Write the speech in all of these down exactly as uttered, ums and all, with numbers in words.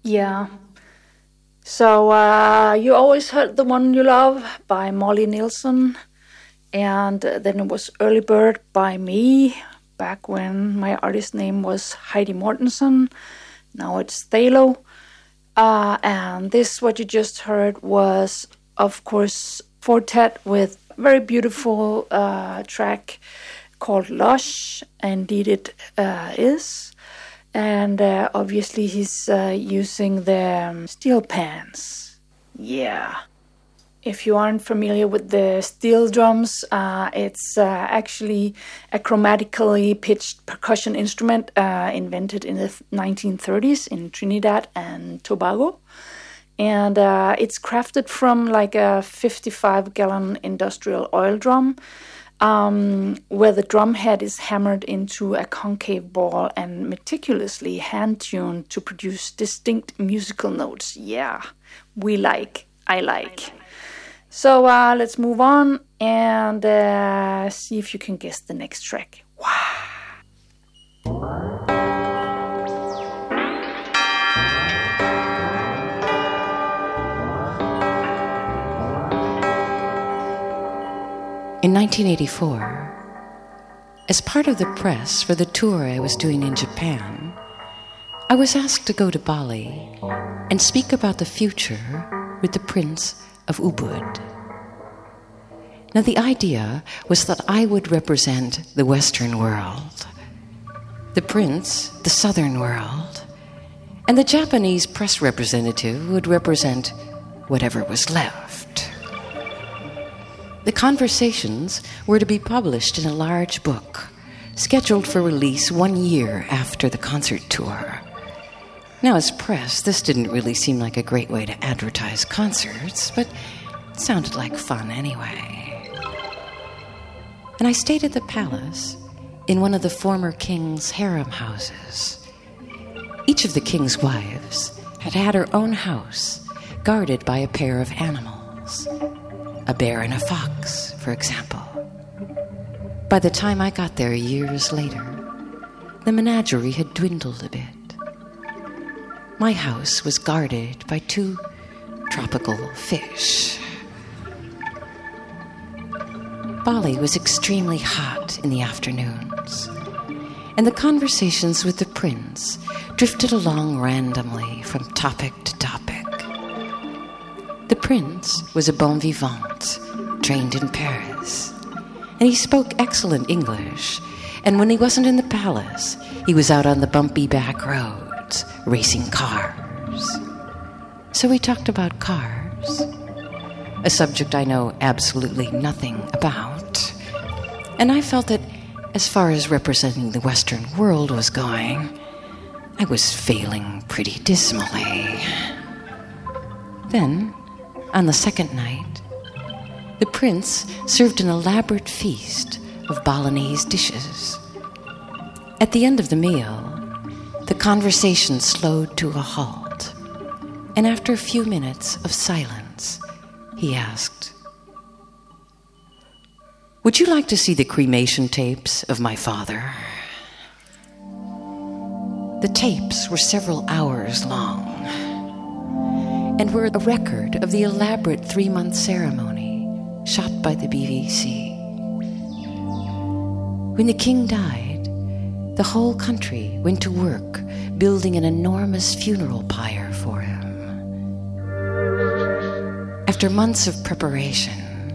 Yeah. So uh, you always heard The One You Love by Molly Nielsen. And uh, then it was Early Bird by me, back when my artist name was Heidi Mortensen. Now it's Thalo. Uh, and this, what you just heard, was, of course, Four-Tet with a very beautiful uh, track called Lush. Indeed it uh, is. And uh, obviously he's uh, using the um, steel pans. Yeah. If you aren't familiar with the steel drums, uh, it's uh, actually a chromatically pitched percussion instrument uh, invented in the nineteen thirties in Trinidad and Tobago. And uh, it's crafted from like a fifty-five gallon industrial oil drum, um, where the drum head is hammered into a concave ball and meticulously hand-tuned to produce distinct musical notes. Yeah, we like, I like. So uh, let's move on and uh, see if you can guess the next track. Wow. In nineteen eighty-four, as part of the press for the tour I was doing in Japan, I was asked to go to Bali and speak about the future with the Prince of Ubud. Now, the idea was that I would represent the Western world, the Prince, the Southern world, and the Japanese press representative would represent whatever was left. The conversations were to be published in a large book, scheduled for release one year after the concert tour. Now, as press, this didn't really seem like a great way to advertise concerts, but it sounded like fun anyway. And I stayed at the palace in one of the former king's harem houses. Each of the king's wives had had her own house, guarded by a pair of animals. A bear and a fox, for example. By the time I got there years later, the menagerie had dwindled a bit. My house was guarded by two tropical fish. Bali was extremely hot in the afternoons, and the conversations with the prince drifted along randomly from topic to topic. The prince was a bon vivant, trained in Paris, and he spoke excellent English, and when he wasn't in the palace, he was out on the bumpy back roads, racing cars. So we talked about cars, a subject I know absolutely nothing about, and I felt that as far as representing the Western world was going, I was failing pretty dismally. Then, on the second night, the prince served an elaborate feast of Balinese dishes. At the end of the meal, the conversation slowed to a halt, and after a few minutes of silence, he asked, "Would you like to see the cremation tapes of my father?" The tapes were several hours long and were a record of the elaborate three-month ceremony shot by the B B C. When the king died, the whole country went to work building an enormous funeral pyre for him. After months of preparation,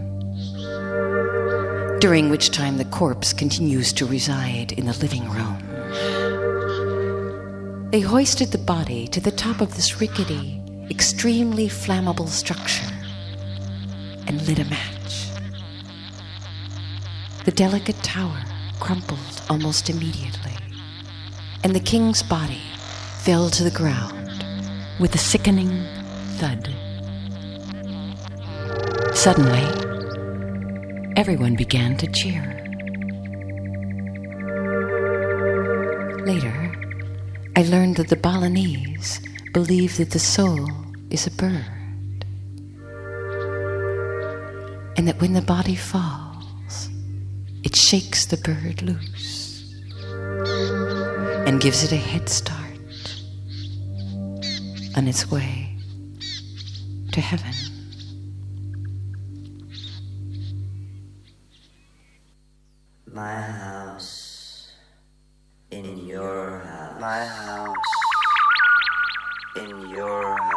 during which time the corpse continues to reside in the living room, they hoisted the body to the top of this rickety, extremely flammable structure and lit a match. The delicate tower crumpled almost immediately, and the king's body fell to the ground with a sickening thud. Suddenly, everyone began to cheer. Later, I learned that the Balinese believe that the soul is a bird, and that when the body falls, it shakes the bird loose and gives it a head start. on its way to heaven. My house in your house. My house in your house.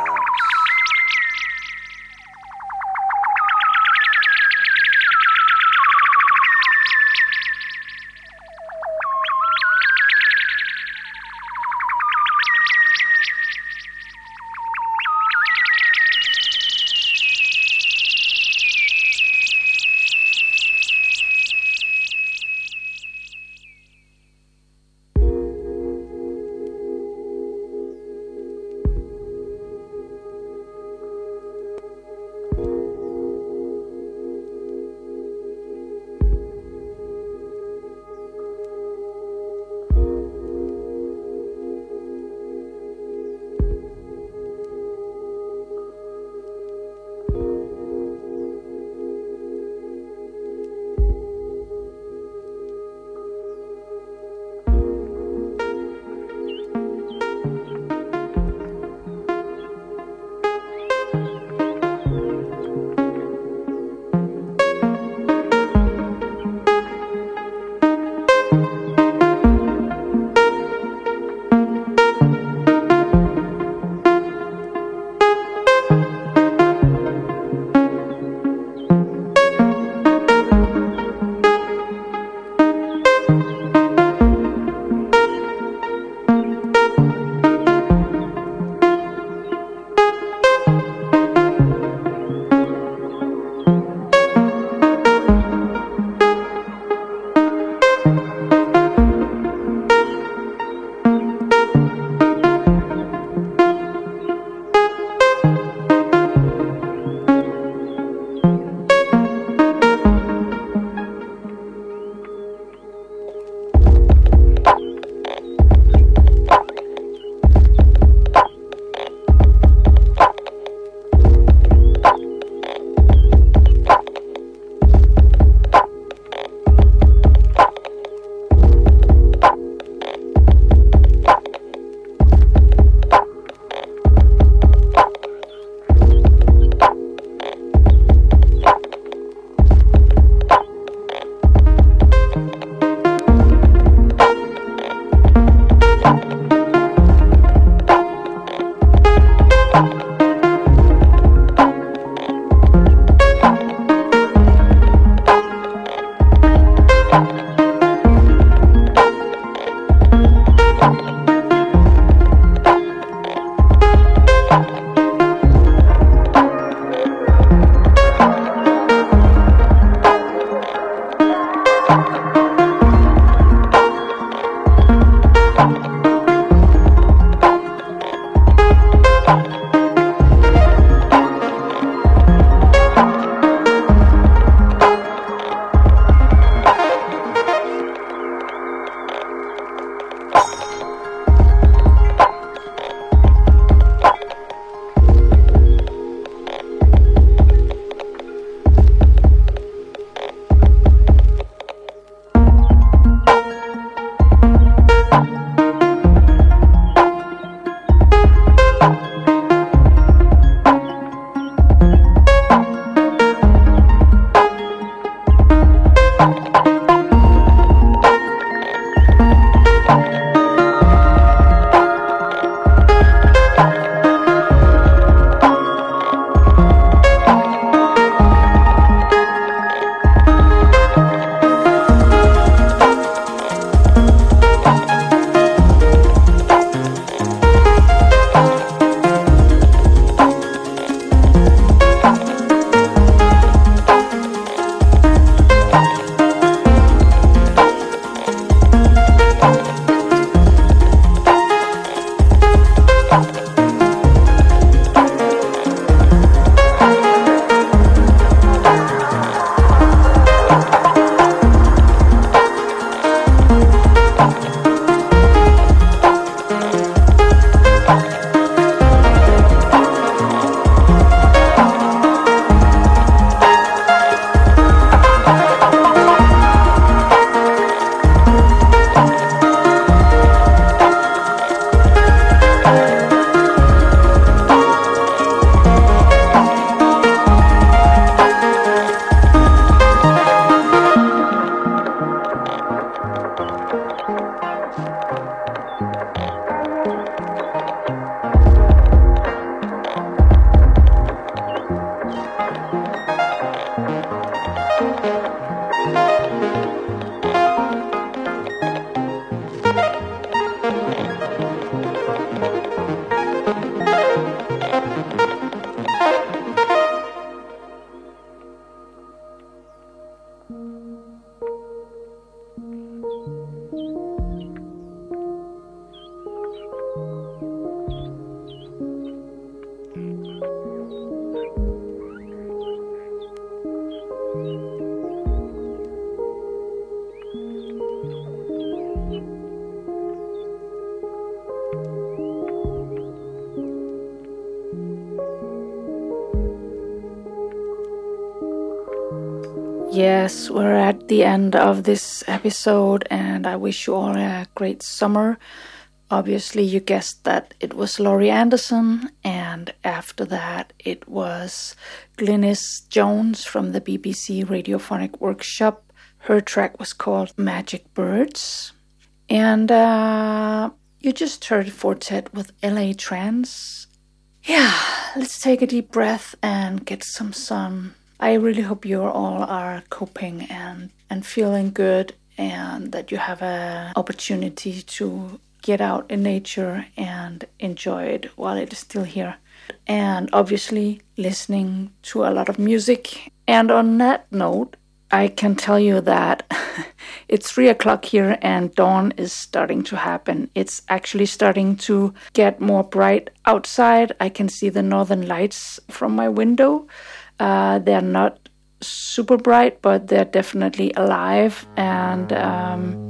Yes, we're at the end of this episode, and I wish you all a great summer. Obviously, you guessed that it was Laurie Anderson, and after that, it was Glynis Jones from the B B C Radiophonic Workshop. Her track was called Magic Birds. And uh, you just heard Fortet with L A Trance. Yeah, let's take a deep breath and get some sun. I really hope you all are coping and, and feeling good, and that you have an opportunity to get out in nature and enjoy it while it is still here. And obviously listening to a lot of music. And on that note, I can tell you that it's three o'clock here and dawn is starting to happen. It's actually starting to get more bright outside. I can see the northern lights from my window. Uh, they're not super bright, but they're definitely alive and um,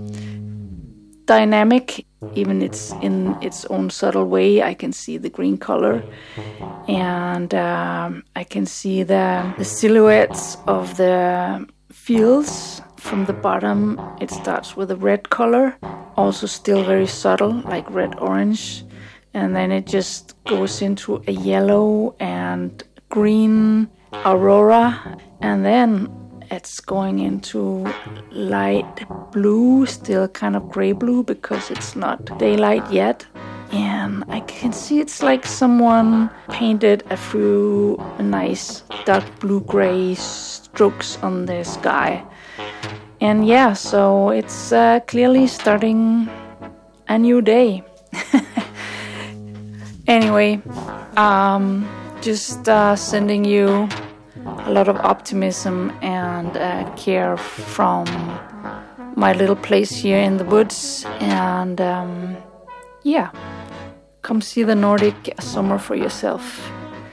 dynamic. Even it's in its own subtle way. I can see the green color, and um, I can see the, the silhouettes of the fields from the bottom. It starts with a red color, also still very subtle, like red-orange, and then it just goes into a yellow and green aurora, and then it's going into light blue, still kind of gray blue because it's not daylight yet. And I can see it's like someone painted a few nice dark blue gray strokes on the sky. And yeah, so it's uh, clearly starting a new day. Anyway, um, just uh, sending you a lot of optimism and uh, care from my little place here in the woods. And um, yeah, come see the Nordic summer for yourself.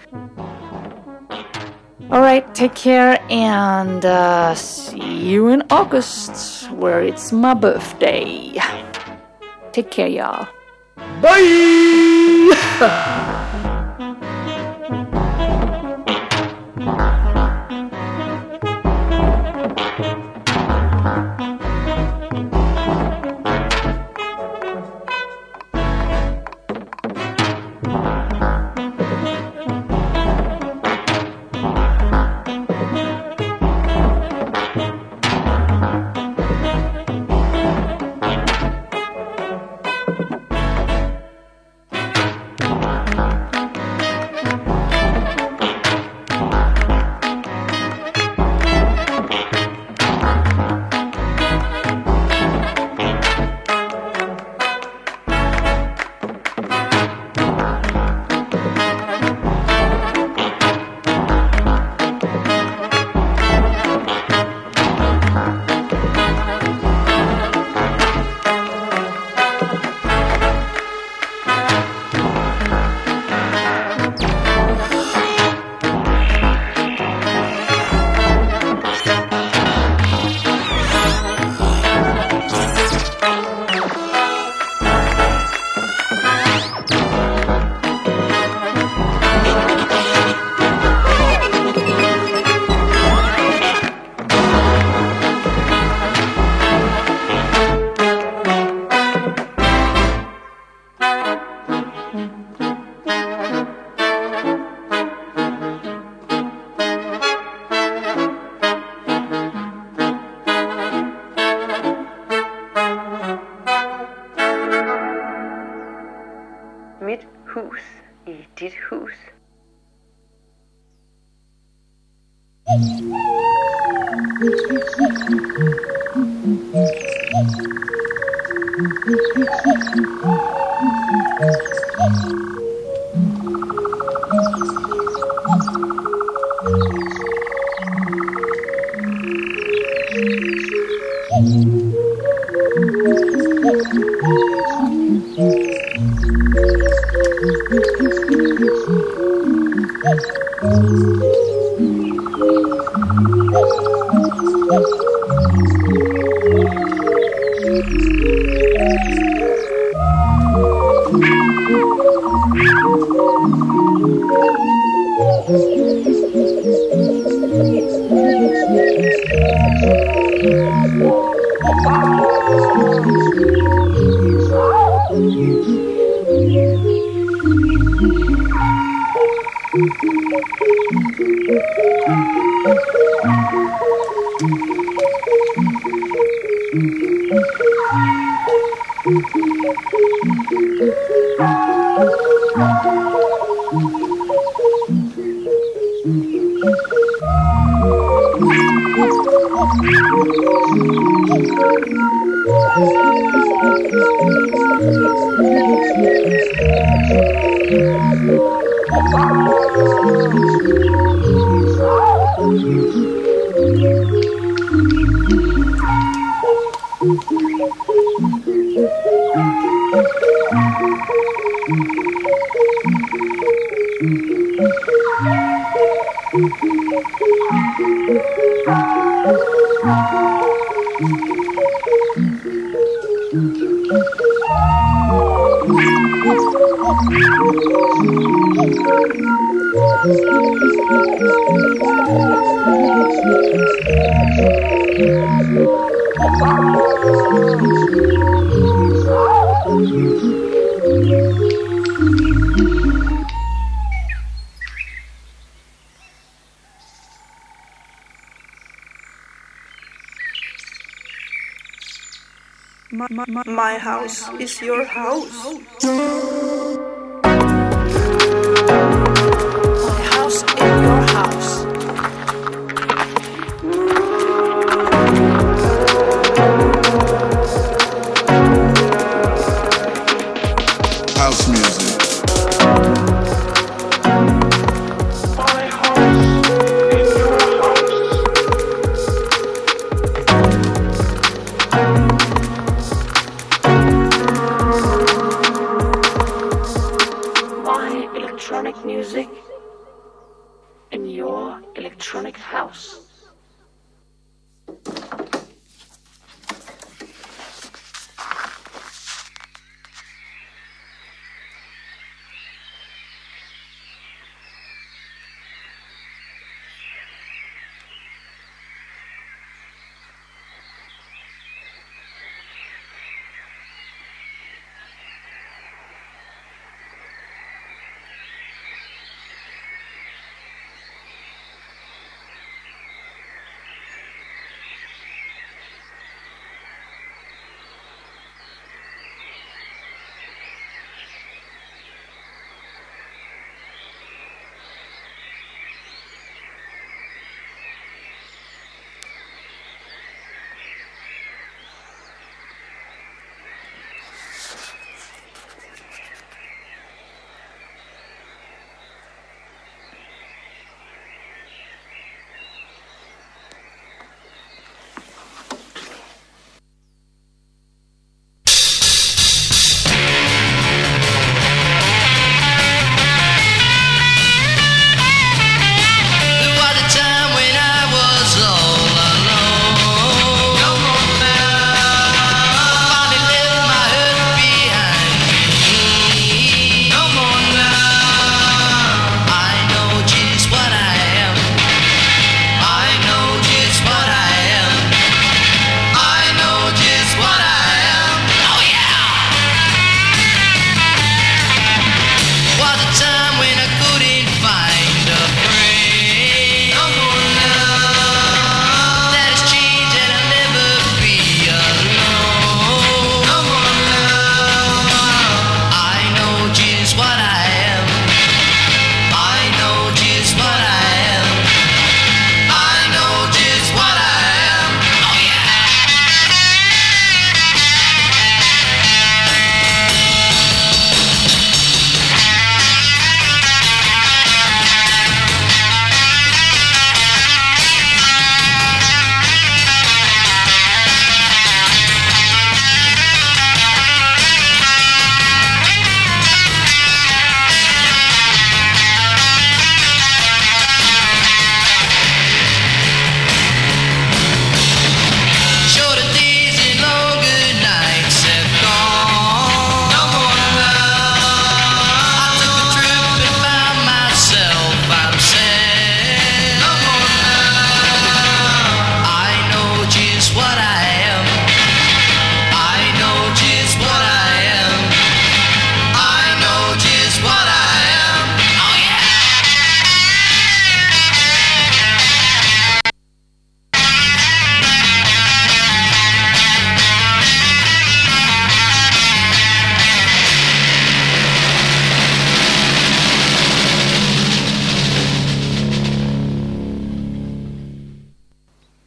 All right, take care, and uh, see you in August, where it's my birthday. Take care, y'all. Bye! Mit hus i dit hus. Thank you. My, my, my house is your house. My house in your house. House music. My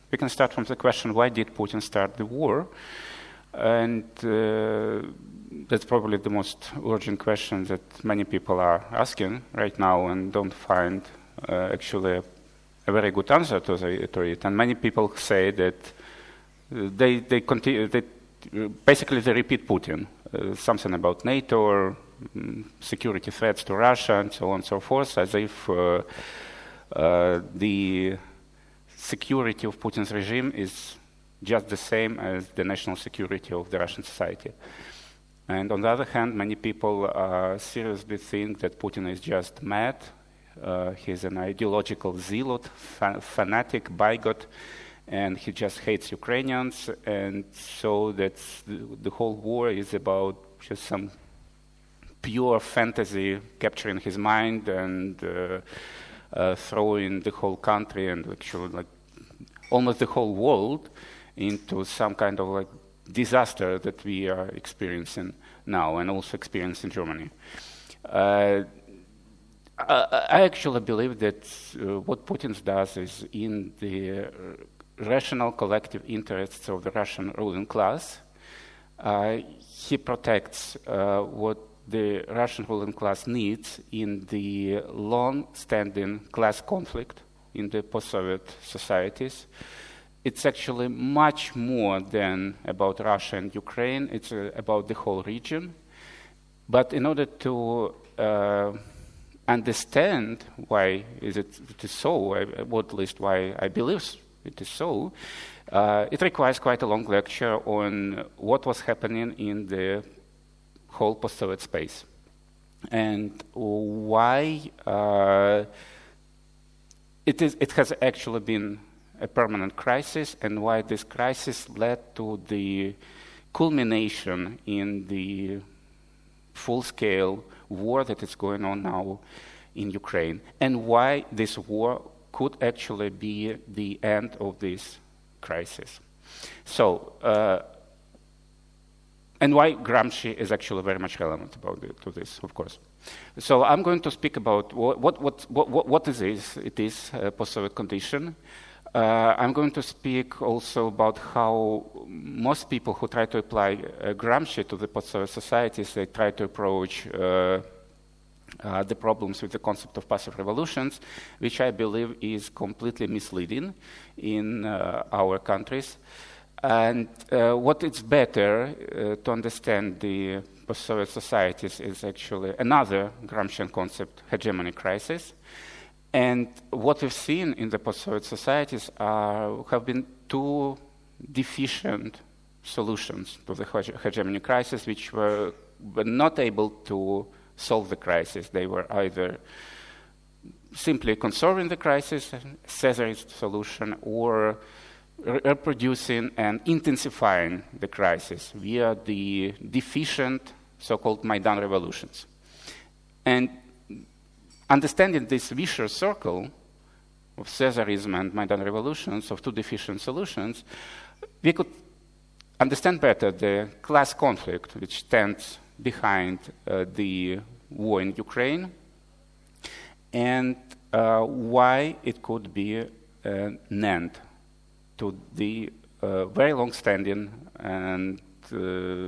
we can start from the question, why did Putin start the war? And uh, that's probably the most urgent question that many people are asking right now and don't find uh, actually a, a very good answer to, the, to it. And many people say that they, they continue, they, basically they repeat Putin, uh, something about NATO or um, security threats to Russia and so on and so forth, as if uh, uh, the security of Putin's regime is just the same as the national security of the Russian society. And on the other hand, many people uh, seriously think that Putin is just mad. Uh, he's an ideological zealot, fa- fanatic, bigot, and he just hates Ukrainians. And so that's the, the whole war is about just some pure fantasy capturing his mind and uh, uh, throwing the whole country and actually like almost the whole world into some kind of like disaster that we are experiencing now and also experience in Germany. Uh, I, I actually believe that uh, what Putin does is in the uh, rational collective interests of the Russian ruling class. Uh, he protects uh, what the Russian ruling class needs in the long-standing class conflict in the post-Soviet societies. It's actually much more than about Russia and Ukraine. It's uh, about the whole region. But in order to uh, understand why is it, it is so, I, or at least why I believe it is so, uh, it requires quite a long lecture on what was happening in the whole post-Soviet space and why uh, it is. It has actually been a permanent crisis, and why this crisis led to the culmination in the full-scale war that is going on now in Ukraine, and why this war could actually be the end of this crisis. So, uh, and why Gramsci is actually very much relevant about it, to this, of course. So I'm going to speak about what what what what, what is this? It is a post-Soviet condition. Uh, I'm going to speak also about how most people who try to apply uh, Gramsci to the post-Soviet societies, they try to approach uh, uh, the problems with the concept of passive revolutions, which I believe is completely misleading in uh, our countries. And uh, what is better uh, to understand the post-Soviet societies is actually another Gramscian concept, hegemony crisis. And what we've seen in the post-Soviet societies are, have been two deficient solutions to the hegemony crisis, which were, were not able to solve the crisis. They were either simply conserving the crisis, Caesarist solution, or reproducing and intensifying the crisis via the deficient so-called Maidan revolutions. And understanding this vicious circle of Caesarism and Maidan revolutions, of two deficient solutions, we could understand better the class conflict which stands behind uh, the war in Ukraine and uh, why it could be uh, an end to the uh, very long-standing and uh,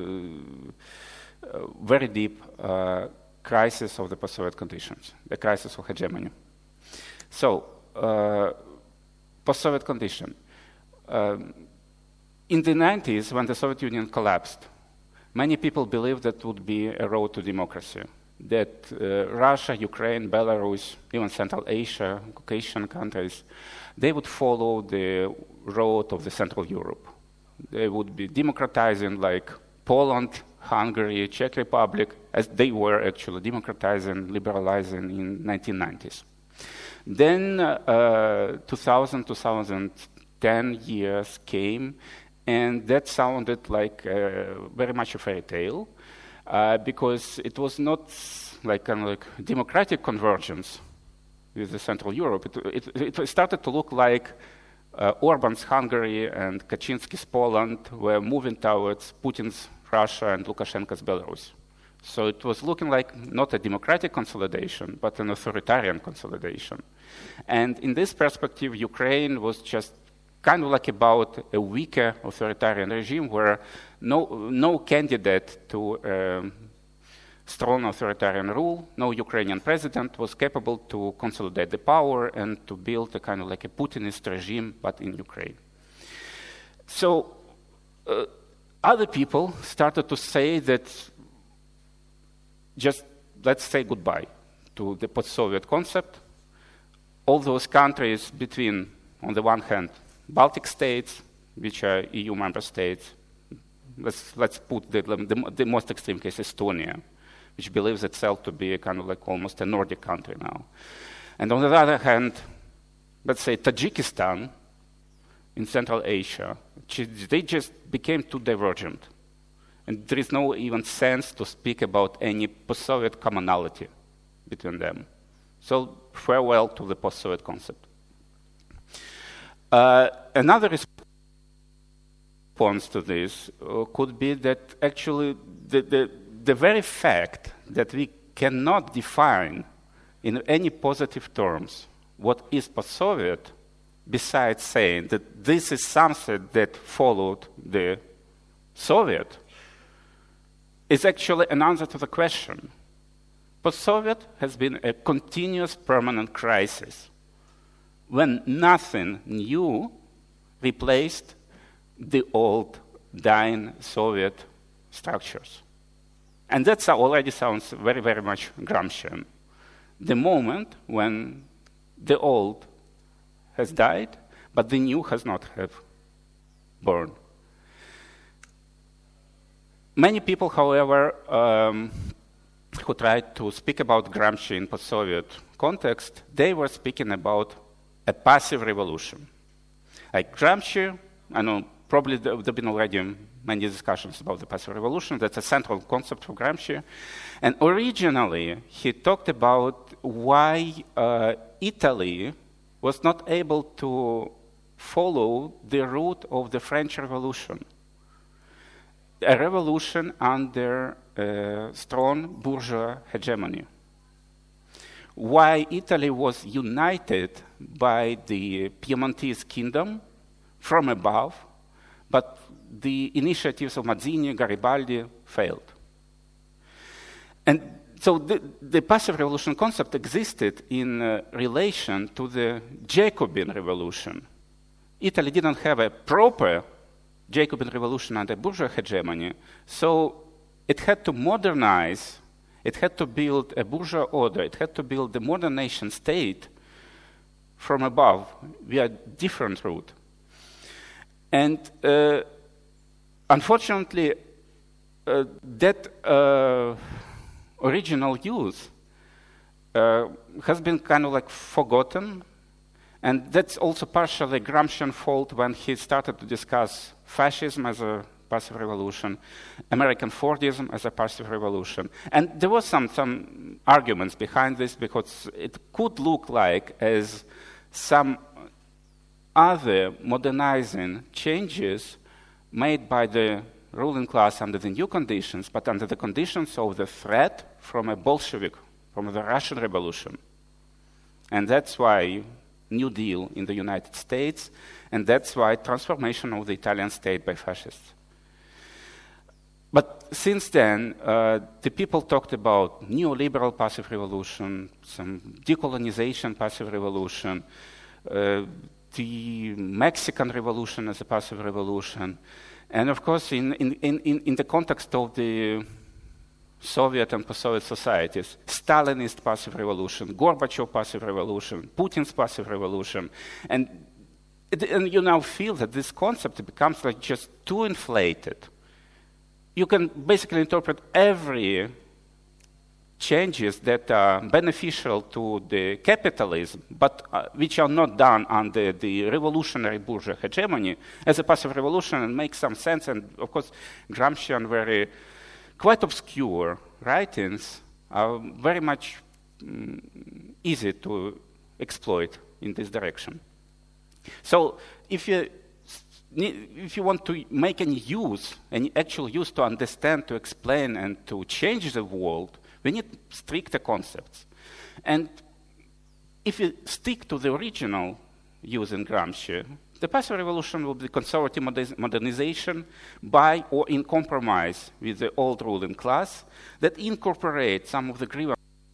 uh, very deep uh, crisis of the post-Soviet conditions, the crisis of hegemony. So, uh, post-Soviet condition. Um, in the nineties, when the Soviet Union collapsed, many people believed that would be a road to democracy, that uh, Russia, Ukraine, Belarus, even Central Asia, Caucasian countries, they would follow the road of the Central Europe. They would be democratizing like Poland, Hungary, Czech Republic, as they were actually democratizing, liberalizing in nineteen nineties. Then uh, two thousand, two thousand ten years came, and that sounded like uh, very much a fairy tale, uh, because it was not like kind of like democratic convergence with the Central Europe. It, it, it started to look like uh, Orban's Hungary and Kaczynski's Poland were moving towards Putin's Russia and Lukashenko's Belarus. So it was looking like not a democratic consolidation, but an authoritarian consolidation. And in this perspective, Ukraine was just kind of like about a weaker authoritarian regime where no, no candidate to um, strong authoritarian rule, no Ukrainian president was capable to consolidate the power and to build a kind of like a Putinist regime, but in Ukraine. So uh, other people started to say that just let's say goodbye to the post-Soviet concept. All those countries between, on the one hand, Baltic states, which are E U member states, let's, let's put the, the, the most extreme case, Estonia, which believes itself to be a kind of like almost a Nordic country now. And on the other hand, let's say Tajikistan in Central Asia, they just became too divergent. And there is no even sense to speak about any post-Soviet commonality between them. So farewell to the post-Soviet concept. Uh, another response to this uh, could be that actually the, the, the very fact that we cannot define in any positive terms what is post-Soviet, besides saying that this is something that followed the Soviet, is actually an answer to the question. Post-Soviet has been a continuous permanent crisis when nothing new replaced the old, dying Soviet structures. And that already sounds very, very much Gramscian. The moment when the old has died, but the new has not have born. Many people, however, um, who tried to speak about Gramsci in post-Soviet context, they were speaking about a passive revolution. Like Gramsci, I know probably there have been already many discussions about the passive revolution. That's a central concept for Gramsci. And originally, he talked about why uh, Italy was not able to follow the route of the French Revolution. A revolution under uh, strong bourgeois hegemony. Why Italy was united by the Piemontese kingdom from above, but the initiatives of Mazzini, Garibaldi failed. And so the, the passive revolution concept existed in uh, relation to the Jacobin revolution. Italy didn't have a proper Jacobin revolution under bourgeois hegemony, so it had to modernize, it had to build a bourgeois order, it had to build the modern nation state from above via a different route. And uh, unfortunately, uh, that uh, original use uh, has been kind of like forgotten. And that's also partially Gramscian fault when he started to discuss fascism as a passive revolution, American Fordism as a passive revolution. And there was some, some arguments behind this because it could look like as some other modernizing changes made by the ruling class under the new conditions, but under the conditions of the threat from a Bolshevik, from the Russian Revolution. And that's why New Deal in the United States, and that's why transformation of the Italian state by fascists. But since then, uh, the people talked about neoliberal passive revolution, some decolonization passive revolution, uh, the Mexican Revolution as a passive revolution, and of course, in, in, in, in the context of the Soviet and post-Soviet societies, Stalinist passive revolution, Gorbachev passive revolution, Putin's passive revolution, and, and you now feel that this concept becomes like just too inflated. You can basically interpret every changes that are beneficial to the capitalism, but uh, which are not done under the revolutionary bourgeois hegemony, as a passive revolution and make some sense. And of course, Gramscian very quite obscure writings are very much um, easy to exploit in this direction. So if you if you want to make any use, any actual use to understand, to explain, and to change the world, we need stricter concepts. And if you stick to the original use in Gramsci, The path of revolution will be conservative modernization by or in compromise with the old ruling class that incorporates some of the grievances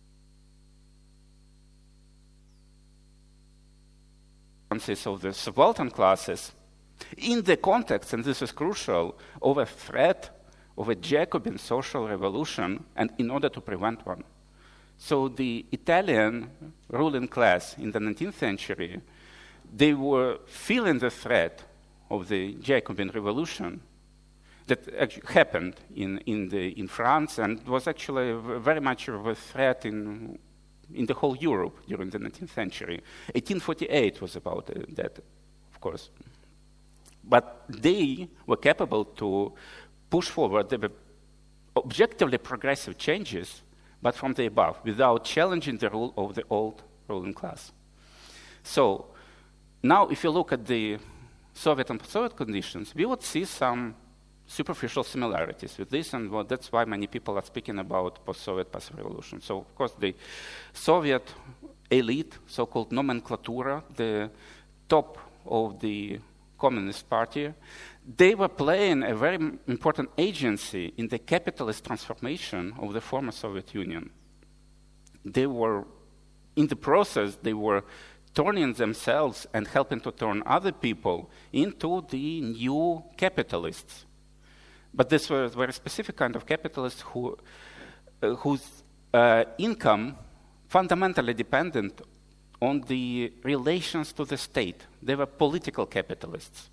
of the subaltern classes in the context, and this is crucial, of a threat of a Jacobin social revolution, and in order to prevent one. So the Italian ruling class in the nineteenth century, they were feeling the threat of the Jacobin revolution that actually happened in, in, the, in France, and was actually very much of a threat in, in the whole Europe during the nineteenth century. eighteen forty-eight was about uh, that, of course. But they were capable to push forward the objectively progressive changes, but from the above, without challenging the rule of the old ruling class. So now, if you look at the Soviet and post-Soviet conditions, we would see some superficial similarities with this, and well, that's why many people are speaking about post-Soviet passive revolution. So, of course, the Soviet elite, so-called nomenclatura, the top of the Communist Party, they were playing a very important agency in the capitalist transformation of the former Soviet Union. They were, in the process, they were turning themselves and helping to turn other people into the new capitalists. But this was a very specific kind of capitalists who, uh, whose uh, income fundamentally depended on the relations to the state. They were political capitalists.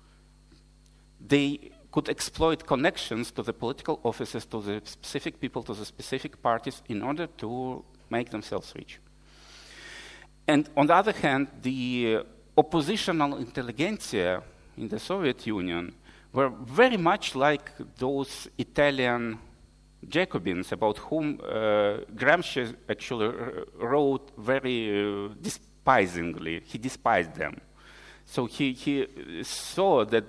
They could exploit connections to the political offices, to the specific people, to the specific parties in order to make themselves rich. And on the other hand, the oppositional intelligentsia in the Soviet Union were very much like those Italian Jacobins about whom uh, Gramsci actually wrote very uh, despisingly. He despised them. So he, he saw that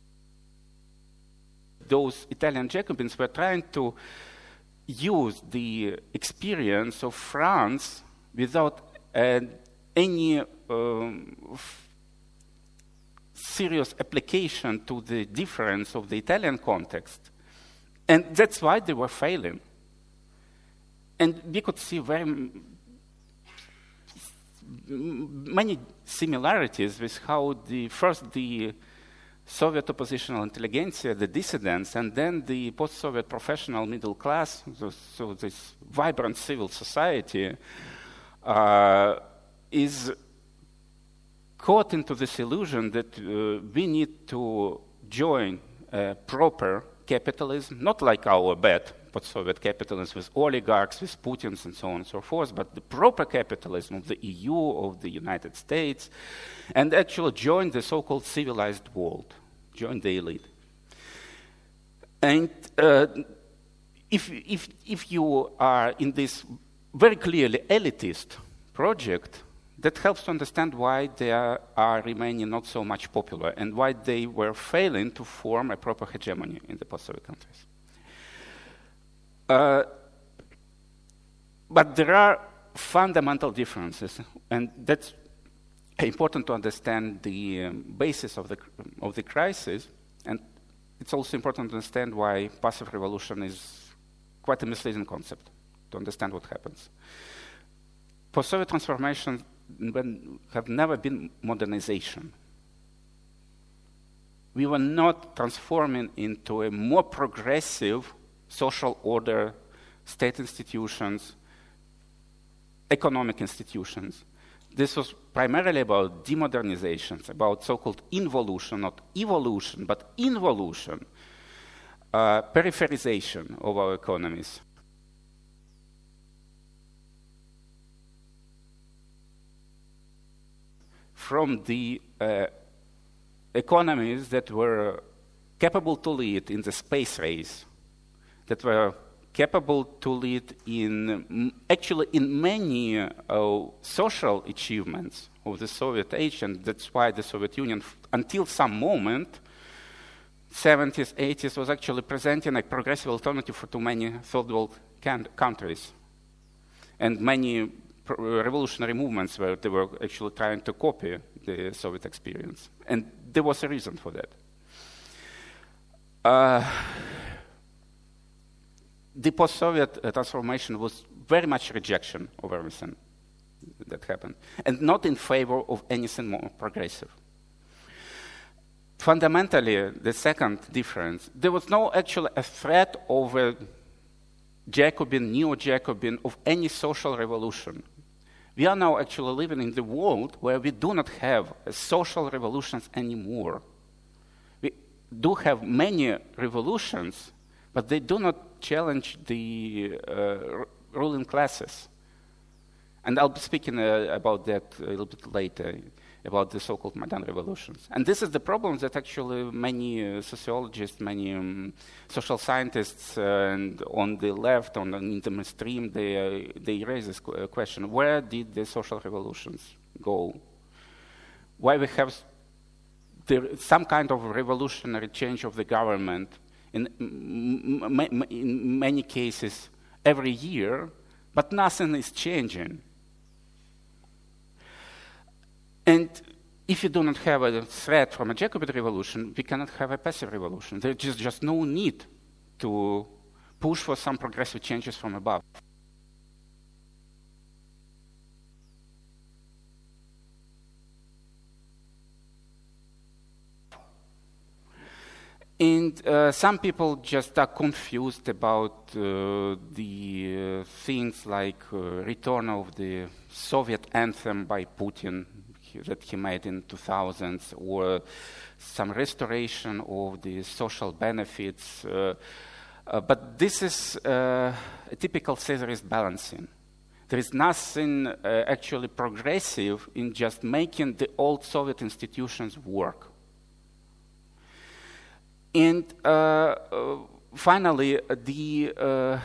those Italian Jacobins were trying to use the experience of France without uh, any um, f- serious application to the difference of the Italian context. And that's why they were failing. And we could see very m- many similarities with how the first the Soviet oppositional intelligentsia, the dissidents, and then the post-Soviet professional middle class, so, so this vibrant civil society, uh, is caught into this illusion that uh, we need to join uh, proper capitalism, not like our bad post-Soviet capitalism with oligarchs, with Putins, and so on and so forth, but the proper capitalism of the E U, of the United States, and actually join the so-called civilized world, join the elite. And uh, if, if, if you are in this very clearly elitist project, that helps to understand why they are, are remaining not so much popular and why they were failing to form a proper hegemony in the post-Soviet countries. Uh, but there are fundamental differences, and that's important to understand the um, basis of the, of the crisis, and it's also important to understand why passive revolution is quite a misleading concept, to understand what happens. Post-Soviet transformations have never been modernization. We were not transforming into a more progressive social order, state institutions, economic institutions. This was primarily about demodernizations, about so-called involution, not evolution, but involution, uh, peripherization of our economies. From the uh, economies that were capable to lead in the space race, that were capable to lead in, actually in many uh, social achievements of the Soviet age, and that's why the Soviet Union, until some moment, seventies, eighties, was actually presenting a progressive alternative for too many third world can- countries. And many revolutionary movements where they were actually trying to copy the Soviet experience. And there was a reason for that. Uh, the post-Soviet uh, transformation was very much rejection of everything that happened, and not in favor of anything more progressive. Fundamentally, the second difference, there was no actual a threat of a Jacobin, neo-Jacobin, of any social revolution. We are now actually living in the world where we do not have social revolutions anymore. We do have many revolutions, but they do not challenge the uh, ruling classes. And I'll be speaking uh, about that a little bit later, about the so-called Maidan revolutions. And this is the problem that actually many uh, sociologists, many um, social scientists, uh, and on the left, on the, in the mainstream, they, uh, they raise this qu- question: where did the social revolutions go? Why we have the, some kind of revolutionary change of the government in, m- m- in many cases every year, but nothing is changing? And if you do not have a threat from a Jacobin revolution, we cannot have a passive revolution. There is just, just no need to push for some progressive changes from above. And uh, some people just are confused about uh, the uh, things like uh, return of the Soviet anthem by Putin that he made in two thousands, or some restoration of the social benefits. Uh, uh, but this is uh, a typical Caesarist balancing. There is nothing uh, actually progressive in just making the old Soviet institutions work. And uh, uh, finally, the uh,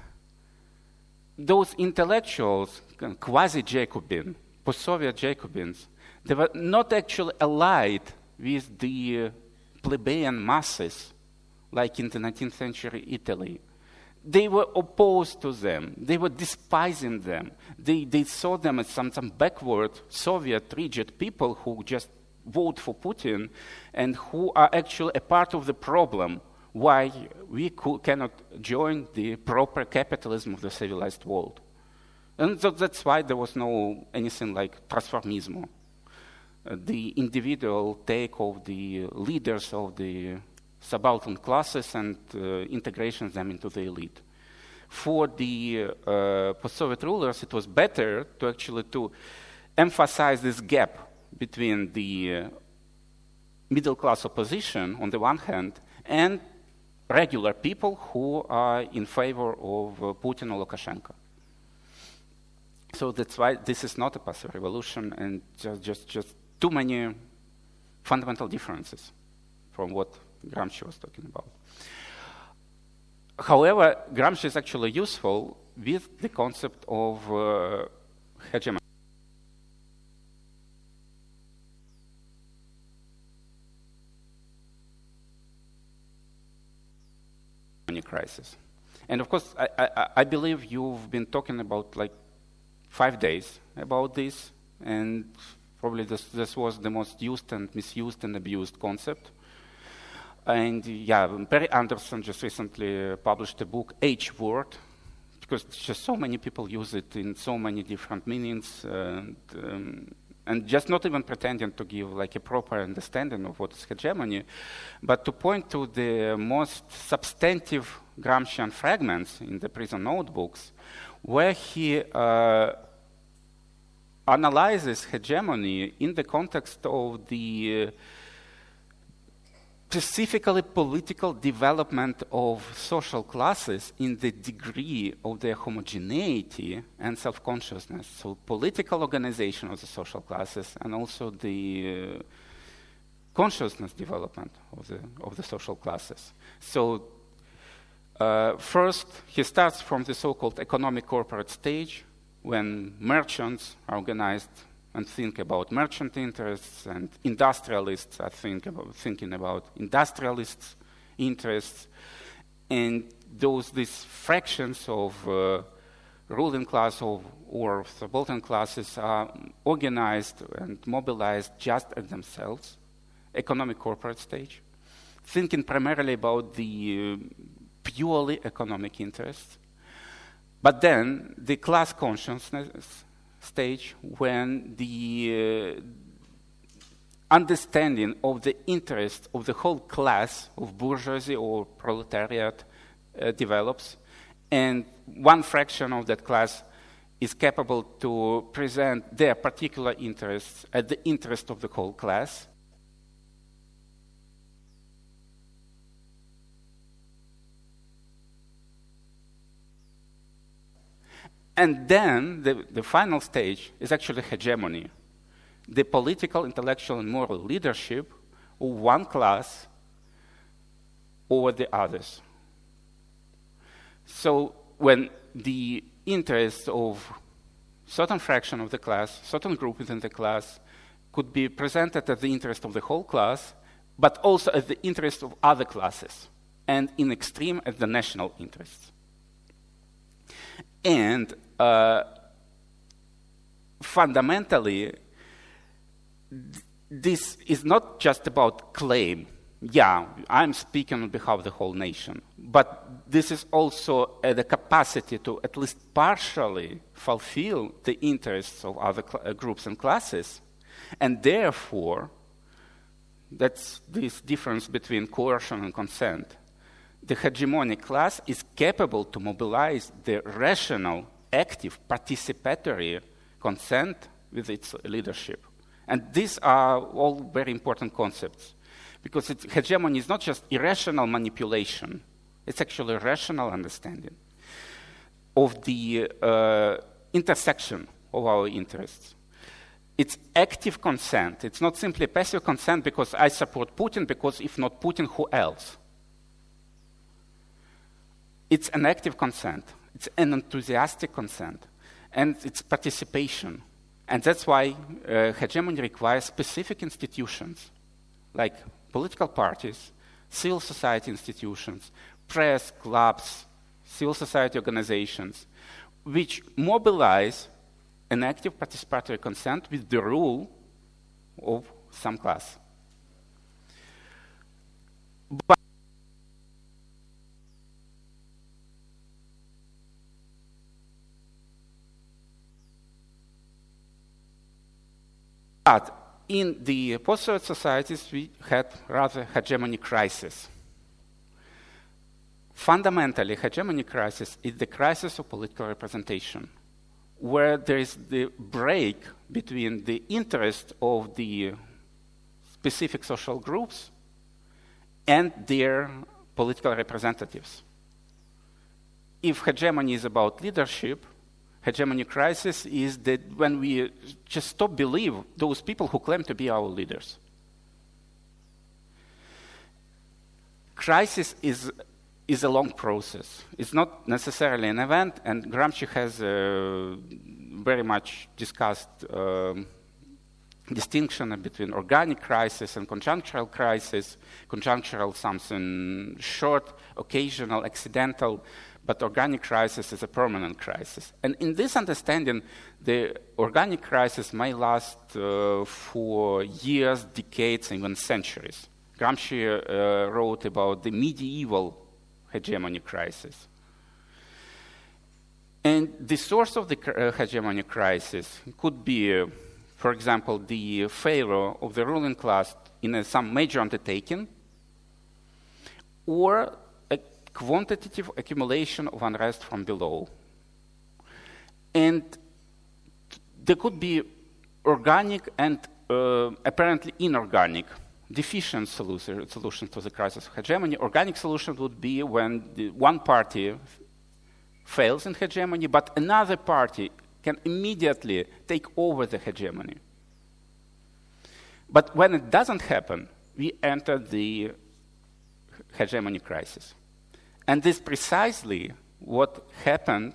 those intellectuals, quasi-Jacobin, post-Soviet Jacobins, they were not actually allied with the uh, plebeian masses, like in the nineteenth century Italy. They were opposed to them. They were despising them. They, they saw them as some, some backward, Soviet, rigid people who just vote for Putin and who are actually a part of the problem why we co- cannot join the proper capitalism of the civilized world. And so that's why there was no anything like transformismo, uh, the individual take of the leaders of the subaltern classes and uh, integration them into the elite. For the uh, post-Soviet rulers, it was better to actually to emphasize this gap between the uh, middle-class opposition on the one hand and regular people who are in favor of uh, Putin or Lukashenko. So that's why this is not a passive revolution, and just, just, just too many fundamental differences from what Gramsci was talking about. However, Gramsci is actually useful with the concept of uh, hegemony. Crisis. And of course, I, I, I believe you've been talking about like five days about this, and probably this, this was the most used and misused and abused concept. And yeah, Perry Anderson just recently published a book, H-word, because just so many people use it in so many different meanings, and, um, and just not even pretending to give like a proper understanding of what is hegemony, but to point to the most substantive Gramscian fragments in the prison notebooks, where he uh, analyzes hegemony in the context of the uh, specifically political development of social classes in the degree of their homogeneity and self-consciousness. So political organization of the social classes and also the uh, consciousness development of the, of the social classes. So uh, first, he starts from the so-called economic corporate stage, when merchants are organized and think about merchant interests, and industrialists are think about, thinking about industrialists' interests, and those these fractions of uh, ruling class or, or subaltern classes are organized and mobilized just as themselves, economic corporate stage, thinking primarily about the uh, purely economic interests. But then the class consciousness stage, when the uh, understanding of the interest of the whole class of bourgeoisie or proletariat uh, develops, and one fraction of that class is capable to present their particular interests as the interest of the whole class. And then the, the final stage is actually hegemony, the political, intellectual, and moral leadership of one class over the others. So when the interests of certain fraction of the class, certain group within the class, could be presented as the interest of the whole class, but also as the interest of other classes, and in extreme as the national interests. And uh, fundamentally, th- this is not just about claim. Yeah, I'm speaking on behalf of the whole nation. But this is also uh, the capacity to at least partially fulfill the interests of other cl- uh, groups and classes. And therefore, that's this difference between coercion and consent. The hegemonic class is capable to mobilize the rational, active, participatory consent with its leadership. And these are all very important concepts, because it, hegemony is not just irrational manipulation, it's actually rational understanding of the uh, intersection of our interests. It's active consent. It's not simply passive consent because I support Putin, because if not Putin, who else? It's an active consent. It's an enthusiastic consent. And it's participation. And that's why uh, hegemony requires specific institutions, like political parties, civil society institutions, press, clubs, civil society organizations, which mobilize an active participatory consent with the rule of some class. But But in the post-Soviet societies, we had rather hegemony crisis. Fundamentally, hegemony crisis is the crisis of political representation, where there is the break between the interest of the specific social groups and their political representatives. If hegemony is about leadership, hegemony crisis is that when we just stop believe those people who claim to be our leaders. Crisis is, is a long process. It's not necessarily an event, and Gramsci has uh, very much discussed um, distinction between organic crisis and conjunctural crisis. Conjunctural, something short, occasional, accidental, but organic crisis is a permanent crisis. And in this understanding, the organic crisis may last uh, for years, decades, even centuries. Gramsci uh, wrote about the medieval hegemony crisis. And the source of the uh, hegemony crisis could be, uh, for example, the failure of the ruling class in a, some major undertaking, or quantitative accumulation of unrest from below. And there could be organic and uh, apparently inorganic, deficient solution, solutions to the crisis of hegemony. Organic solution would be when the one party fails in hegemony, but another party can immediately take over the hegemony. But when it doesn't happen, we enter the hegemony crisis. And this is precisely what happened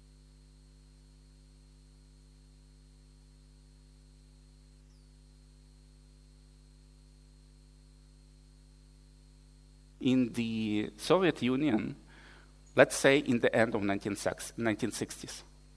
in the Soviet Union, let's say in the end of nineteen sixties.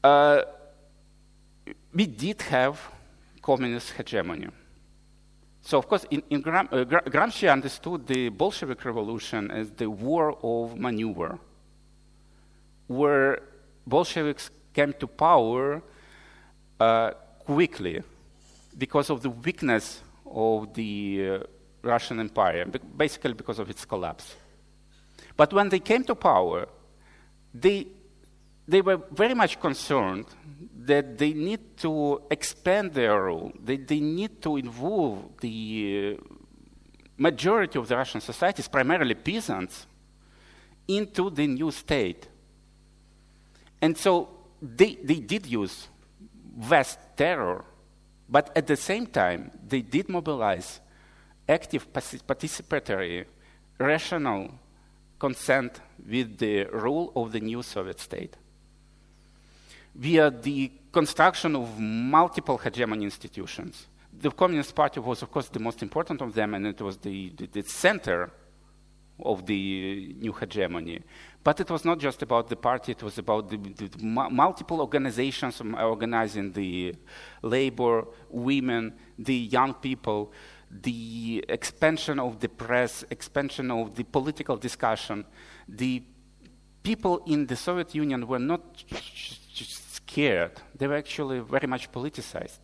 uh, we did have communist hegemony. So, of course, in, in Gram, uh, Gramsci understood the Bolshevik Revolution as the war of maneuver, where Bolsheviks came to power uh, quickly because of the weakness of the uh, Russian Empire, basically because of its collapse. But when they came to power, they, they were very much concerned that they need to expand their rule, that they need to involve the majority of the Russian societies, primarily peasants, into the new state. And so they, they did use vast terror, but at the same time, they did mobilize active, participatory, rational consent with the rule of the new Soviet state, via the construction of multiple hegemony institutions. The Communist Party was, of course, the most important of them, and it was the, the, the center of the new hegemony. But it was not just about the party, it was about the, the, the multiple organizations organizing the labor, women, the young people, the expansion of the press, expansion of the political discussion. The people in the Soviet Union were not just scared, they were actually very much politicized.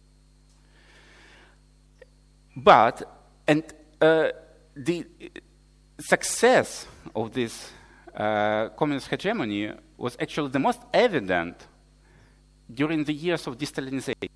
But, and uh, the success of this uh, communist hegemony was actually the most evident during the years of de-Stalinization.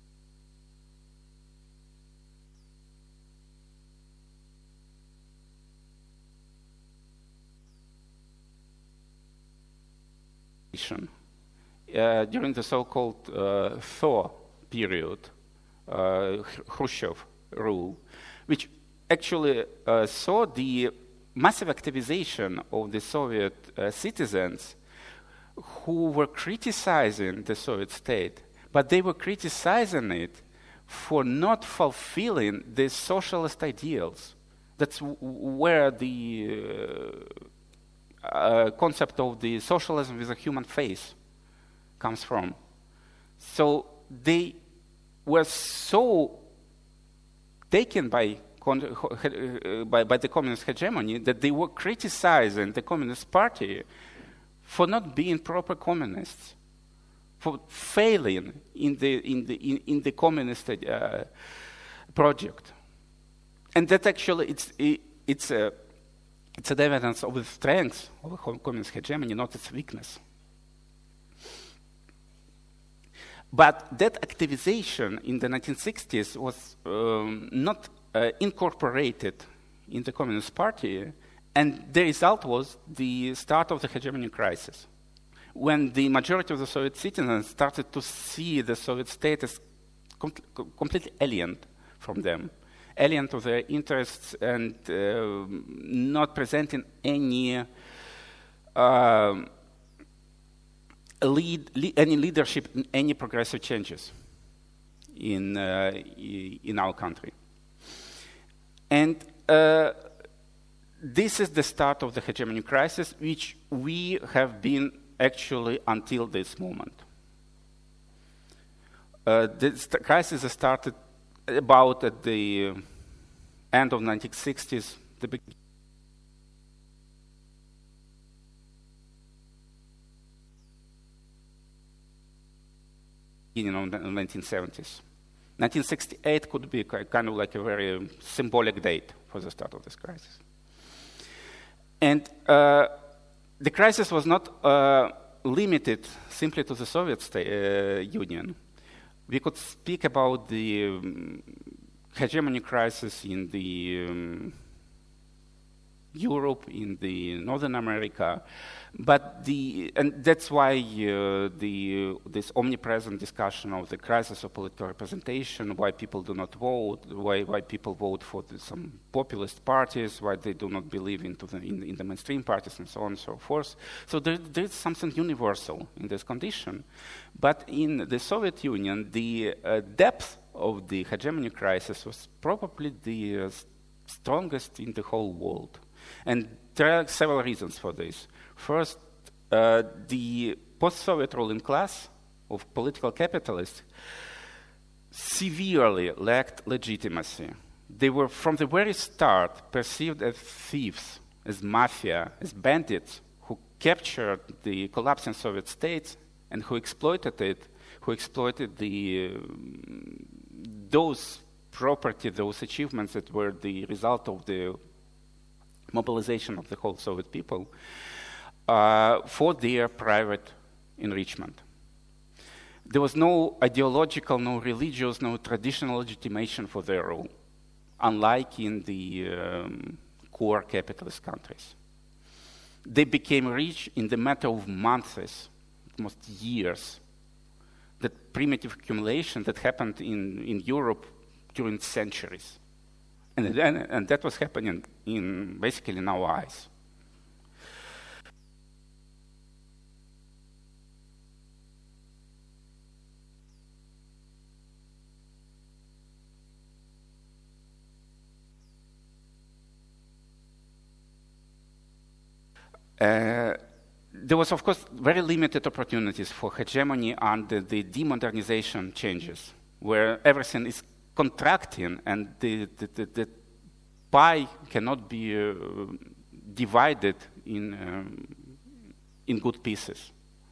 Uh, during the so-called uh, Thaw period, uh, Khrushchev rule, which actually uh, saw the massive activization of the Soviet uh, citizens who were criticizing the Soviet state, but they were criticizing it for not fulfilling the socialist ideals. That's w where the uh, uh, concept of the socialism with a human face comes from. So they were so taken by, uh, by, by the communist hegemony that they were criticizing the Communist Party for not being proper communists, for failing in the, in the, in, in the communist uh, project. And that actually, it's, it, it's, a, it's an evidence of the strength of the communist hegemony, not its weakness. But that activization in the nineteen sixties was um, not uh, incorporated in the Communist Party, and the result was the start of the hegemony crisis, when the majority of the Soviet citizens started to see the Soviet state as com completely alien from them, alien to their interests, and uh, not presenting any uh, Lead, lead, any leadership in any progressive changes in, uh, in our country. And uh, this is the start of the hegemony crisis, which we have been actually until this moment. Uh, this crisis started about at the end of nineteen sixties, the beginning of the nineteen seventies. nineteen sixty-eight could be kind of like a very symbolic date for the start of this crisis. And uh, the crisis was not uh, limited simply to the Soviet uh, Union. We could speak about the um, hegemony crisis in the um, Europe, in the Northern America, but the and that's why uh, the this omnipresent discussion of the crisis of political representation, why people do not vote, why why people vote for the, some populist parties, why they do not believe into the in, in the mainstream parties, and so on and so forth. So there there is something universal in this condition, but in the Soviet Union, the uh, depth of the hegemony crisis was probably the uh, strongest in the whole world. And there are several reasons for this. First, uh, the post-Soviet ruling class of political capitalists severely lacked legitimacy. They were, from the very start, perceived as thieves, as mafia, as bandits who captured the collapsing Soviet states and who exploited it, who exploited the uh, those property, those achievements that were the result of the mobilization of the whole Soviet people uh, for their private enrichment. There was no ideological, no religious, no traditional legitimation for their rule, unlike in the um, core capitalist countries. They became rich in the matter of months, almost years. That primitive accumulation that happened in, in Europe during centuries. And, then, and that was happening in basically in our eyes. Uh, there was, of course, very limited opportunities for hegemony under the demodernization changes, where everything is contracting and the, the, the, the pie cannot be uh, divided in, um, in good pieces.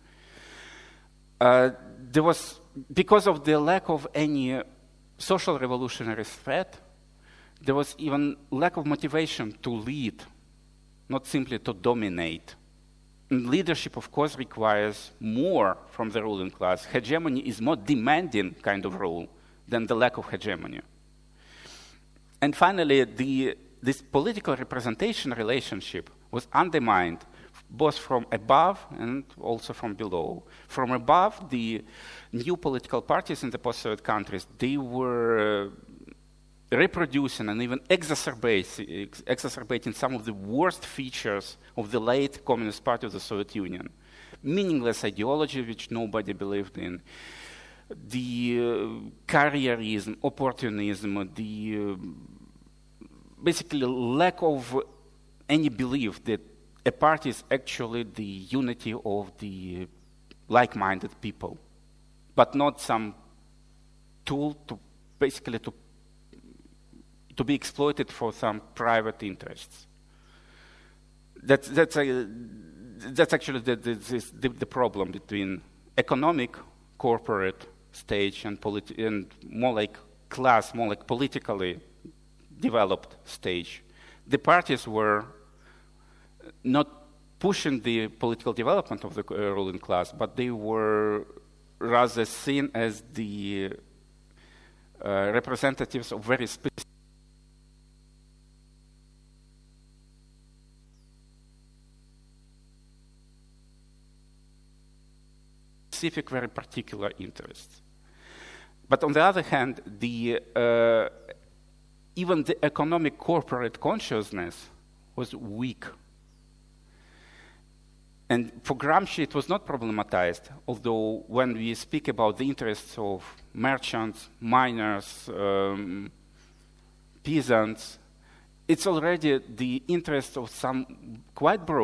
Uh, there was, because of the lack of any uh, social revolutionary threat, there was even lack of motivation to lead, not simply to dominate. And leadership, of course, requires more from the ruling class. Hegemony is more demanding kind of rule than the lack of hegemony. And finally, the, this political representation relationship was undermined both from above and also from below. From above, the new political parties in the post-Soviet countries, they were uh, reproducing and even exacerbating, exacerbating some of the worst features of the late Communist Party of the Soviet Union. Meaningless ideology which nobody believed in, the uh, careerism, opportunism, the uh, basically lack of any belief that a party is actually the unity of the like-minded people, but not some tool to basically to to be exploited for some private interests. That's, that's, a, that's actually the, the, the problem between economic, corporate stage and, politi- and more like class, more like politically developed stage. The parties were not pushing the political development of the uh, ruling class, but they were rather seen as the uh, representatives of very specific specific, very particular interests. But on the other hand, the, uh, even the economic corporate consciousness was weak. And for Gramsci, it was not problematized, although when we speak about the interests of merchants, miners, um, peasants, it's already the interest of some quite broad